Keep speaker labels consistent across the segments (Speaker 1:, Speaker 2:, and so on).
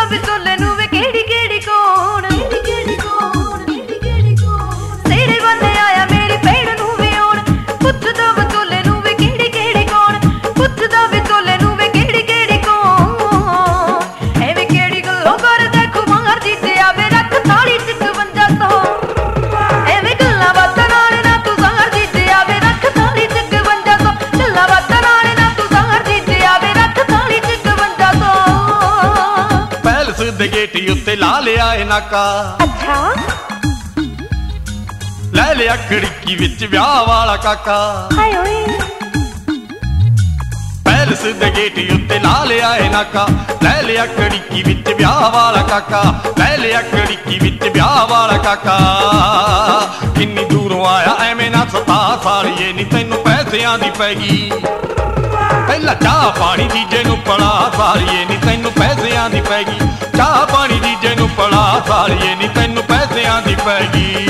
Speaker 1: ਵਿਚੋਲੇ ਨੂੰ ਵੇ ਕਿਹੜੀ ਕਿਹੜੀ ਕੌਣ ਤੇਰੇ ਵੱਲ ਆਇਆ ਮੇਰੀ ਭੈਣ ਨੂੰ ਵੇ ਆਉਣ ਪੁੱਛਦਾ ਵਿਚੋਲੇ ਨੂੰ ਵੇ ਕਿਹੜੀ ਕਿਹੜੀ ਕੌਣ ਪੁੱਛਦਾ ਵਿਚੋਲੇ ਨੂੰ ਵੇ ਕਿਹੜੀ ਕਿਹੜੀ ਕੌਣ ਐਵੇਂ ਕਿਹੜੀ ਗੱਲੋਂ ਕਰਦਾ ਖੁਮਾਰ ਦੀ ਤੇ ਆਵੇ ਰੱਖ ਥਾਲੀ 5200 ਐਵੇਂ ਗੱਲਾਂ ਬਾਤਾਂ ਨਾਲ ਨਾ ਤੂੰ ਜ਼ਾਹਰ ਦੀ ਤੇ ਆਵੇ ਰੱਖ ਥਾਲੀ 5200 ਗੱਲਾਂ ਬਾਤਾਂ ਨਾਲ ਨਾ ਤੂੰ ਜ਼ਾਹਰ ਦੀ ਤੇ ਆਵੇ ਰੱਖ ਥਾਲੀ 5200
Speaker 2: ਪੈਲਸ ਦੇ ਗੇਟ ਉੱਤੇ ਲਾ ਲਿਆ ਏ ਨਾਕਾ
Speaker 1: ਅੱਛਾ
Speaker 2: ਲੈ ਲਿਆ ਖਿੜਕੀ ਵਿੱਚ ਵਿਆਹ ਵਾਲਾ ਕਾਕਾ
Speaker 1: ਹਾਏ ਓਏ
Speaker 2: ਪੈਲਸ ਦੇ ਗੇਟ ਉੱਤੇ ਲਾ ਲਿਆ ਏ ਨਾਕਾ ਲੈ ਲਿਆ ਖਿੜਕੀ ਵਿੱਚ ਵਿਆਹ ਵਾਲਾ ਕਾਕਾ ਲੈ ਲਿਆ ਖਿੜਕੀ ਵਿੱਚ ਵਿਆਹ ਵਾਲਾ ਕਾਕਾ ਕਿੰਨੀ ਦੂਰੋਂ ਆਇਆ ਐਵੇਂ ਨਾ ਸਤਾ ਸਾਲੀਏ ਨੀ ਤੈਨੂੰ ਪੈਸਿਆਂ ਦੀ ਪੈ ਗਈ ਪਹਿਲਾਂ ਚਾਹ ਪਾਣੀ ਜੀਜੇ ਨੂੰ ਪੜਾ ਸਾਲੀਏ ਨੀ ਤੈਨੂੰ ਪੈਸਿਆਂ ਦੀ ਪੈ ਗਈ ਚਾਹ ਪਾਣੀ ਜੀਜੇ ਨੂੰ ਪੜਾ ਸਾਲੀਏ ਨੀ ਤੈਨੂੰ ਪੈਸਿਆਂ ਦੀ ਪੈ ਗਈ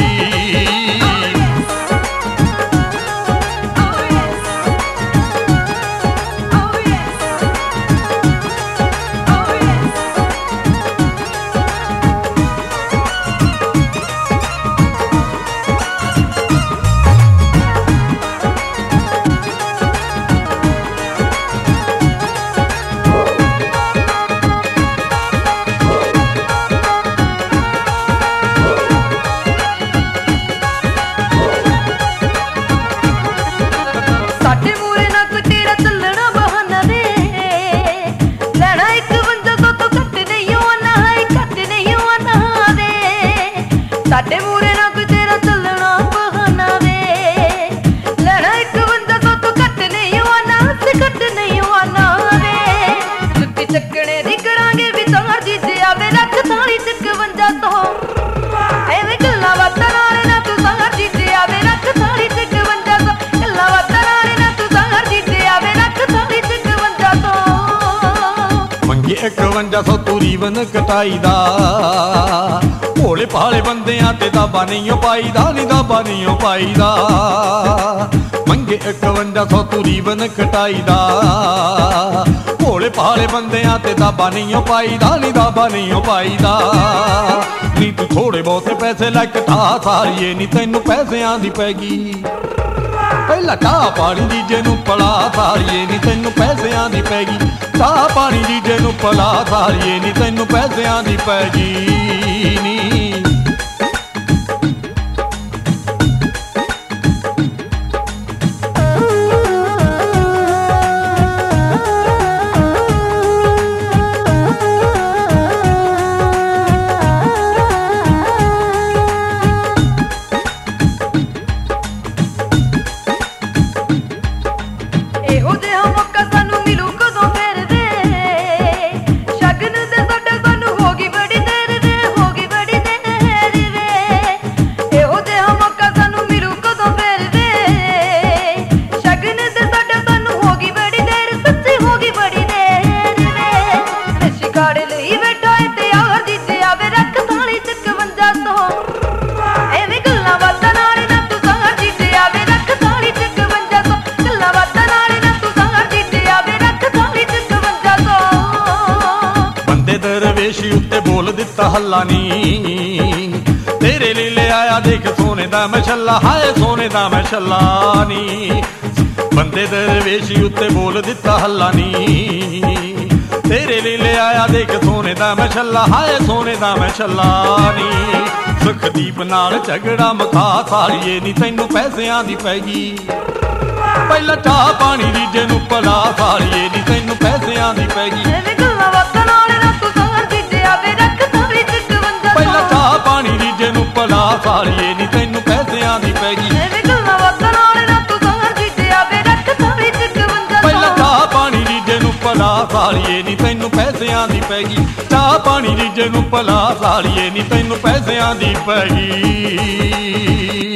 Speaker 1: ਸਾਡੇ ਮੂਰੇ ਨਾ ਕੋਈ ਤੇਰਾ ਚੱਲਣਾ ਬਹਾਨਾ ਵੇ ਲੈਣਾ 5100 ਤੋਂ ਘੱਟ ਨਹੀਂ ਆਉਣਾ ਹੈ ਘੱਟ ਨਹੀਂ ਆਉਣਾ ਵੇ ਸਾਡੇ ਮੂਰੇ ਨਾ ਕੋਈ ਤੇਰਾ ਚੱਲਣਾ ਬਹਾਨਾ ਵੇ ਲੈਣਾ 5100 ਤੋਂ ਘੱਟ ਨਹੀਂ ਆਉਣਾ ਤੇ ਘੱਟ ਨਹੀਂ ਆਉਣਾ ਵੇ ਜੁੱਤੀ ਚੱਕਣੇ ਦੀ ਕਰਾਂਗੇ ਵਿਚਾਰ ਦੀ ਤੇ ਆਵੇ ਰੱਖ ਥਾਲੀ 5200 ਐਵੇਂ ਗੱਲਾਂ ਬਾਤਾਂ ਨਾਲ ਨਾ ਤੂੰ ਜ਼ਾਹਰ ਦੀ ਤੇ ਆਵੇ ਰੱਖ ਥਾਲੀ 5200 ਗੱਲਾਂ ਬਾਤਾਂ ਨਾਲ ਨਾ ਤੂੰ ਜ਼ਾਹਰ ਦੀ ਤੇ ਆਵੇ ਰੱਖ ਥਾਲੀ 5200
Speaker 2: ਮੰਗੇ 5100 ਤੂੰ ਰੀਵਨ ਕਟਾਈ ਦਾ ਭੋਲੇ ਭਾਲੇ ਬੰਦਿਆਂ ਤੇ ਦਾਬਾ ਨਹੀਂ ਪਾਈਦਾ ਨੀ ਦਾਬਾ ਨਹੀਂ ਪਾਈਦਾ ਮੰਗੇ 5100 ਤੂੰ ਰੀਵਨ ਕਟਾਈ ਦਾ ਭੋਲੇ ਭਾਲੇ ਬੰਦਿਆਂ ਤੇ ਦਾਬਾ ਨਹੀਂ ਪਾਈਦਾ ਨੀ ਦਾਬਾ ਨਹੀਂ ਪਾਈਦਾ ਨੀ ਤੂੰ ਥੋੜੇ ਬਹੁਤੇ ਪੈਸੇ ਲੈ ਕਟਾ ਸਾਰੀਏ ਨੀ ਤੈਨੂੰ ਪੈਸਿਆਂ ਦੀ ਪੈ ਗਈ ਪਹਿਲਾਂ ਚਾਹ ਪਾਣੀ ਜੀਜੇ ਨੂੰ ਪਲਾ ਸਾਰੀਏ ਨੀ ਤੈਨੂੰ ਪੈਸਿਆਂ ਦੀ ਪੈ ਗਈ ਚਾਹ ਪਾਣੀ ਜੀਜੇ ਨੂੰ ਪਲਾ ਸਾਰੀਏ ਨੀ ਤੈਨੂੰ ਪੈਸਿਆਂ ਦੀ ਪੈ ਗਈ ਨੀ
Speaker 1: ਇਹੋ ਜਿਹਾ ਮੌਕਾ ਸਾਨੂੰ ਮਿਲੂ ਕਦੋਂ ਫਿਰ ਵੇ ਸ਼ਗਨ ਦੇ ਸਾਡੇ ਸਾਨੂੰ ਹੋ ਗਈ ਬੜੀ ਦੇਰ ਵੇ ਹੋ ਗਈ ਬੜੀ ਦੇਰ ਵੇ ਇਹੋ ਜਿਹਾ ਮੌਕਾ ਸਾਨੂੰ ਮਿਲੂ ਕਦੋਂ ਫਿਰ ਵੇ ਸ਼ਗਨ ਦੇ ਸਾਡੇ ਸਾਨੂੰ ਹੋ ਗਈ ਬੜੀ ਦੇਰ ਸੱਚੀ ਹੋ ਗਈ ਬੜੀ ਦੇਰ ਵੇ ਸ਼ਿਕਾਰੇ ਲਈ ਬੈਠਾ ਏ ਤੇ ਆਵਰ ਦੀ ਤੇ ਆਵੇ ਰੱਖ ਥਾਲੀ 5200 ਐਵੇਂ ਗੱਲਾਂ ਬਾਤਾਂ ਨਾਲ ਨਾ ਤੂੰ ਜ਼ਾਹਰ ਦੀ ਤੇ ਆਵੇ ਰੱਖ ਥਾਲੀ 5200 ਗੱਲਾਂ ਬਾਤਾਂ ਨਾਲ ਨਾ ਤੂੰ ਜ਼ਾਹਰ ਦੀ ਤੇ ਆਵੇ ਰੱਖ ਥਾਲੀ 5200
Speaker 2: ਬੰਦੇ ਦਰਵੇਸ਼ ਉੱਤੇ ਬੋਲ ਦਿੱਤਾ ਹੱਲਾ ਨੀ ਤੇਰੇ ਲਈ ਲਿਆਇਆ ਦੇਖ ਸੋਨੇ ਦਾ ਮਸ਼ੱਲਾ ਹਾਏ ਸੋਨੇ ਦਾ ਮਸ਼ੱਲਾ ਨੀ ਬੰਦੇ ਦਰਵੇਸ਼ ਉੱਤੇ ਬੋਲ ਦਿੱਤਾ ਹੱਲਾ ਨੀ ਤੇਰੇ ਲਈ ਲਿਆਇਆ ਦੇਖ ਸੋਨੇ ਦਾ ਮਸ਼ੱਲਾ ਹਾਏ ਸੋਨੇ ਦਾ ਮਸ਼ੱਲਾ ਨੀ ਸੁਖਦੀਪ ਨਾਲ ਝਗੜਾ ਮਖਾ ਸਾਲੀਏ ਨੀ ਤੈਨੂੰ ਪੈਸਿਆਂ ਦੀ ਪੈ ਗਈ ਪਹਿਲਾਂ ਚਾਹ ਪਾਣੀ ਜੀਜੇ ਨੂੰ ਪਲਾ ਸਾਲੀਏ ਨੀ ਤੈਨੂੰ ਪੈਸਿਆਂ ਦੀ ਪੈ ਗਈ
Speaker 1: ਐਵੇਂ ਗੱਲਾਂ ਬਾਤਾਂ ਨਾਲ ਨਾ ਤੂੰ ਜ਼ਾਹਰ ਦੀ ਤੇ ਆਵੇ ਰੱਖ ਥਾਲੀ 5200
Speaker 2: ਪਹਿਲਾਂ ਚਾਹ ਪਾਣੀ ਜੀਜੇ ਨੂੰ ਪਲਾ ਸਾਲੀਏ ਨੀ ਤੈਨੂੰ ਪੈਸਿਆਂ ਦੀ ਪੈ ਗਈ
Speaker 1: ਐਵੇਂ ਗੱਲਾਂ ਬਾਤਾਂ ਨਾਲ ਨਾ ਤੂੰ ਜ਼ਾਹਰ ਦੀ ਤੇ ਆਵੇ ਰੱਖ ਥਾਲੀ 5200
Speaker 2: ਪਹਿਲਾਂ ਚਾਹ ਪਾਣੀ ਜੀਜੇ ਨੂੰ ਪਲਾ ਸਾਲੀਏ ਨੀ ਤੈਨੂੰ ਪੈਸਿਆਂ ਦੀ ਪੈ ਗਈ ਚਾਹ ਪਾਣੀ ਜੀਜੇ ਨੂੰ ਪਲਾ ਸਾਲੀਏ ਨੀ ਤੈਨੂੰ ਪੈਸਿਆਂ ਦੀ ਪੈ ਗਈ